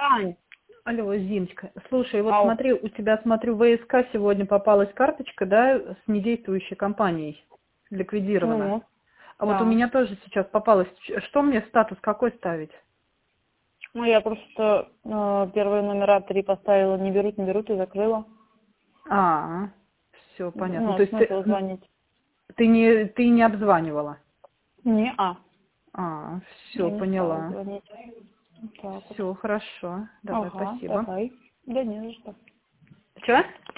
Ань, Алло, Зиночка. Слушай, вот ау, смотри, у тебя, смотрю, в ВСК сегодня попалась карточка, да, с недействующей компанией, ликвидирована. ну, А вот у да. меня тоже сейчас попалась. Что мне статус какой ставить? Ну, я просто первые номера 3 поставила, не берут и закрыла. Все понятно. Ну, То есть смысл звонить? ты не обзванивала? Не, Все, я не стала поняла. звонить. Вот так вот. Все, хорошо. Давай, Ага, спасибо. давай. Да не за что. Че?